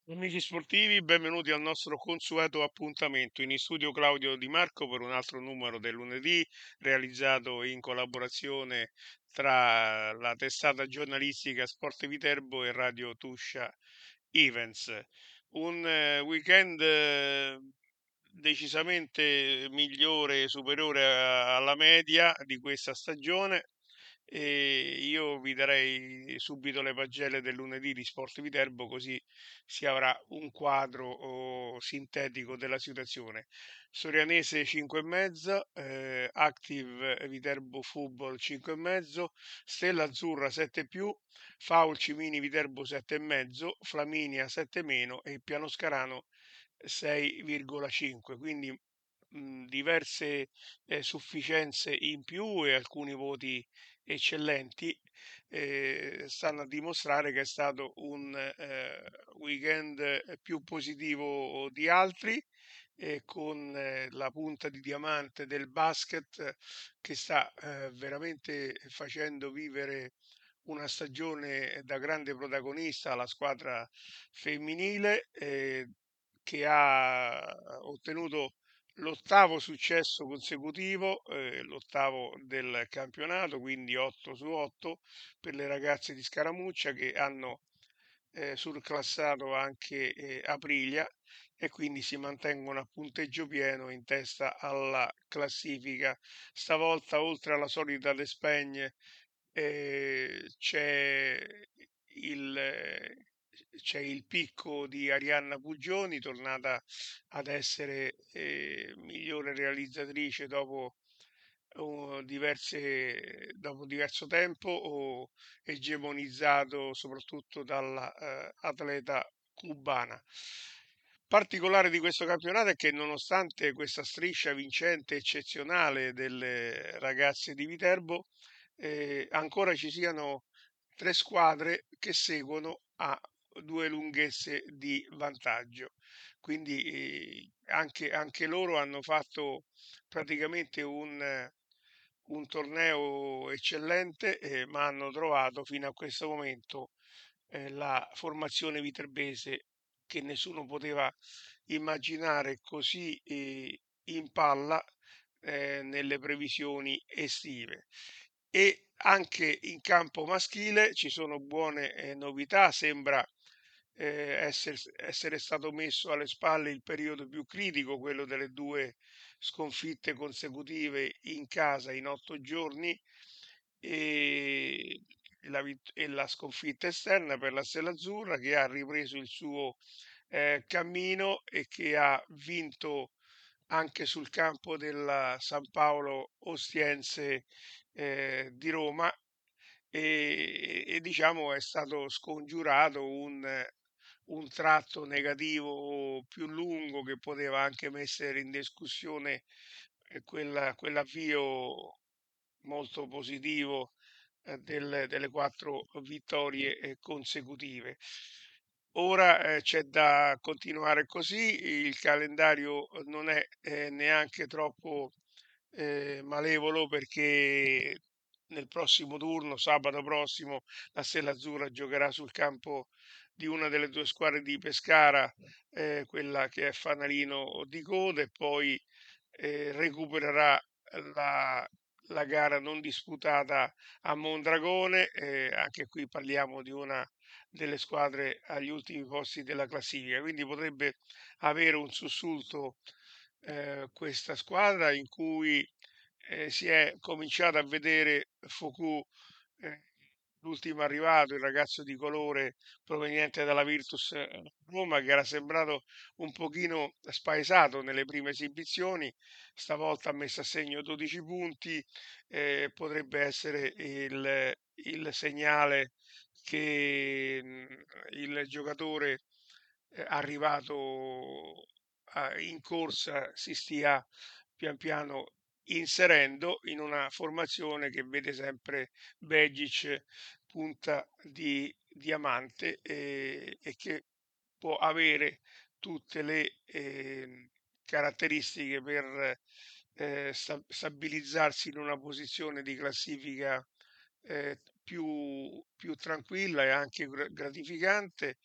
Amici sportivi, benvenuti al nostro consueto appuntamento. In studio Claudio Di Marco per un altro numero del lunedì, realizzato in collaborazione tra la testata giornalistica Sport Viterbo e Radio Tuscia Events. Un weekend decisamente migliore e superiore alla media di questa stagione. E io vi darei subito le pagelle del lunedì di Sport Viterbo, così si avrà un quadro sintetico della situazione. Sorianese 5,5, Active Viterbo Football 5,5, Stella Azzurra 7 più, Faul Cimini Viterbo 7,5, Flaminia 7 meno e Pianoscarano 6,5. Quindi diverse sufficienze in più e alcuni voti eccellenti stanno a dimostrare che è stato un weekend più positivo di altri, con la punta di diamante del basket che sta veramente facendo vivere una stagione da grande protagonista alla squadra femminile, che ha ottenuto l'ottavo successo consecutivo, l'ottavo del campionato, quindi 8 su 8 per le ragazze di Scaramuccia, che hanno surclassato anche Aprilia, e quindi si mantengono a punteggio pieno in testa alla classifica. Stavolta, oltre alla solita Le Spegne, c'è il, c'è il picco di Arianna Pugioni, tornata ad essere migliore realizzatrice dopo diverso tempo, egemonizzato soprattutto dalla atleta cubana. Particolare di questo campionato è che, nonostante questa striscia vincente eccezionale delle ragazze di Viterbo, ancora ci siano tre squadre che seguono a due lunghezze di vantaggio. Quindi anche loro hanno fatto praticamente un torneo eccellente, ma hanno trovato fino a questo momento la formazione viterbese che nessuno poteva immaginare così in palla nelle previsioni estive. E anche in campo maschile ci sono buone novità. Sembra essere stato messo alle spalle il periodo più critico, quello delle due sconfitte consecutive in casa in 8 giorni, e e la sconfitta esterna per la Stella Azzurra, che ha ripreso il suo cammino e che ha vinto anche sul campo della San Paolo Ostiense di Roma, diciamo è stato scongiurato un tratto negativo più lungo che poteva anche mettere in discussione quell'avvio molto positivo delle quattro vittorie consecutive. Ora c'è da continuare così, il calendario non è neanche troppo malevolo, perché nel prossimo turno, sabato prossimo, la Stella Azzurra giocherà sul campo di una delle due squadre di Pescara, quella che è fanalino di coda, e poi recupererà la, la gara non disputata a Mondragone. Anche qui parliamo di una delle squadre agli ultimi posti della classifica, quindi potrebbe avere un sussulto questa squadra, in cui si è cominciato a vedere Foucault, eh, l'ultimo arrivato, il ragazzo di colore proveniente dalla Virtus Roma, che era sembrato un pochino spaesato nelle prime esibizioni. Stavolta ha messo a segno 12 punti, potrebbe essere il segnale che il giocatore arrivato in corsa si stia pian piano inserendo in una formazione che vede sempre Begic punta di diamante, e che può avere tutte le caratteristiche per stabilizzarsi in una posizione di classifica più tranquilla e anche gratificante,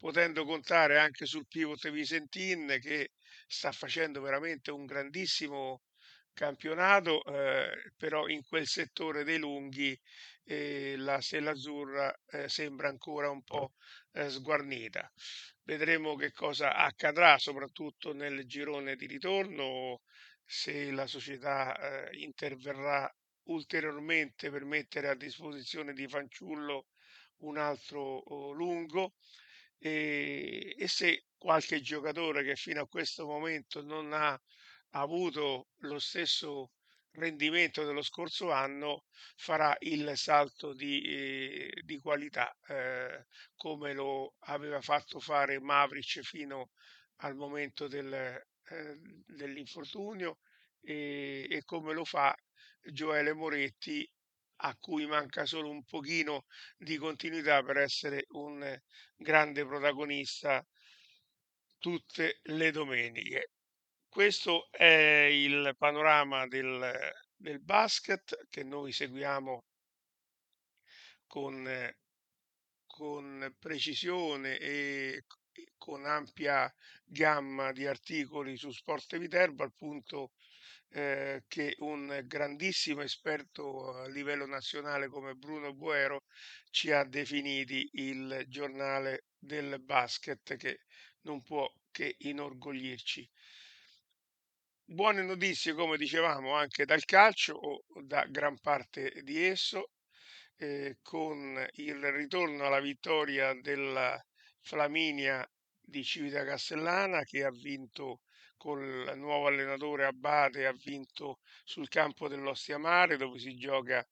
potendo contare anche sul pivot Visentin che sta facendo veramente un grandissimo campionato, però in quel settore dei lunghi la Stella Azzurra sembra ancora un po' sguarnita. Vedremo che cosa accadrà, soprattutto nel girone di ritorno, se la società interverrà ulteriormente per mettere a disposizione di Fanciullo un altro lungo e se qualche giocatore che fino a questo momento non ha avuto lo stesso rendimento dello scorso anno farà il salto di qualità come lo aveva fatto fare Mavric fino al momento dell'infortunio e come lo fa Gioele Moretti a cui manca solo un pochino di continuità per essere un grande protagonista tutte le domeniche. Questo è il panorama del basket che noi seguiamo con, con precisione e con ampia gamma di articoli su Sport Viterbo, al punto che un grandissimo esperto a livello nazionale come Bruno Boero ci ha definiti il giornale del basket che non può che inorgoglirci. Buone notizie, come dicevamo, anche dal calcio o da gran parte di esso, con il ritorno alla vittoria della Flaminia di Civita Castellana che ha vinto con il nuovo allenatore Abate, ha vinto sul campo dell'Ostia Mare dove si gioca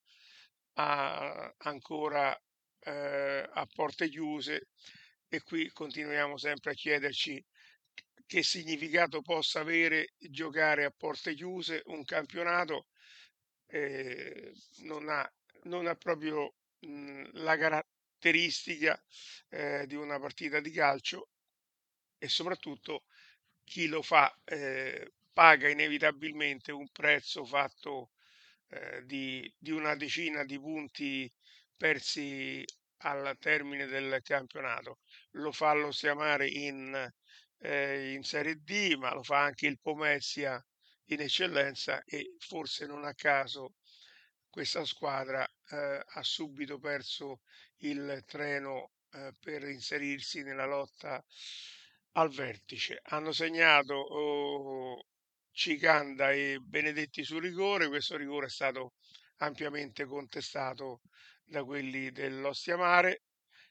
ancora a porte chiuse e qui continuiamo sempre a chiederci che significato possa avere giocare a porte chiuse un campionato eh, non ha, non ha proprio la caratteristica di una partita di calcio e soprattutto chi lo fa paga inevitabilmente un prezzo fatto di una decina di punti persi al termine del campionato. Lo fa lo Siamare in Serie D, ma lo fa anche il Pomezia in eccellenza e forse non a caso questa squadra ha subito perso il treno per inserirsi nella lotta al vertice. Hanno segnato Cicanda e Benedetti su rigore, questo rigore è stato ampiamente contestato da quelli dell'Ostia Mare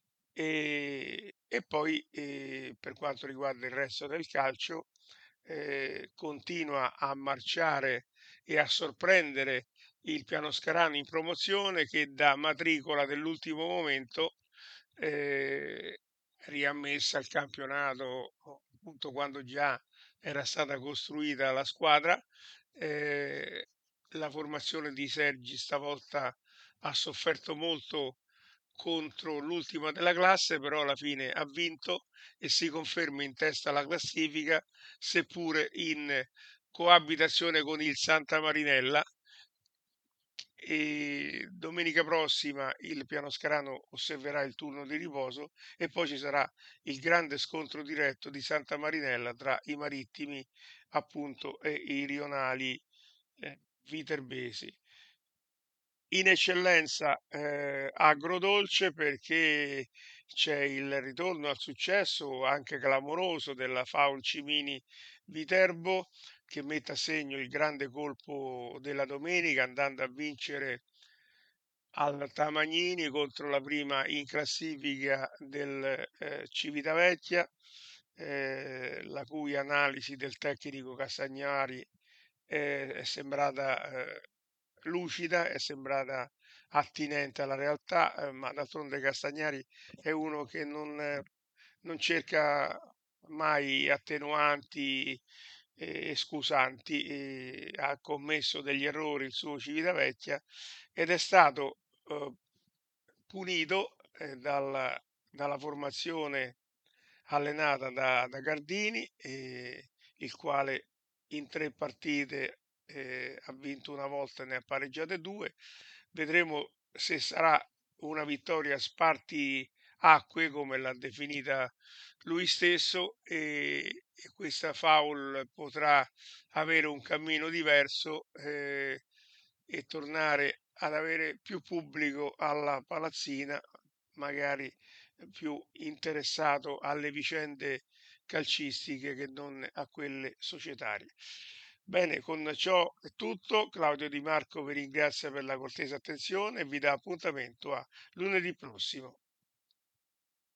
e poi per quanto riguarda il resto del calcio continua a marciare e a sorprendere il Pianoscarano in promozione che da matricola dell'ultimo momento eh, riammessa al campionato appunto quando già era stata costruita la squadra. eh, la formazione di Sergi stavolta ha sofferto molto contro l'ultima della classe, però alla fine ha vinto e si conferma in testa alla classifica, seppure in coabitazione con il Santa Marinella. E domenica prossima il Pianoscarano osserverà il turno di riposo e poi ci sarà il grande scontro diretto di Santa Marinella tra i marittimi appunto e i rionali viterbesi. In eccellenza agrodolce perché c'è il ritorno al successo anche clamoroso della Faul Cimini Viterbo che mette a segno il grande colpo della domenica andando a vincere al Tamagnini contro la prima in classifica del Civitavecchia, la cui analisi del tecnico Castagnari è sembrata lucida, è sembrata attinente alla realtà, ma d'altronde Castagnari è uno che non cerca mai attenuanti e scusanti, e ha commesso degli errori il suo Civitavecchia ed è stato punito dalla formazione allenata da Gardini, il quale in 3 partite ha vinto una volta e ne ha pareggiate 2. Vedremo se sarà una vittoria a sparti acque, come l'ha definita lui stesso, e questa Foul potrà avere un cammino diverso, e tornare ad avere più pubblico alla palazzina, magari più interessato alle vicende calcistiche che non a quelle societarie. Bene, con ciò è tutto. Claudio Di Marco vi ringrazia per la cortese attenzione e vi dà appuntamento a lunedì prossimo.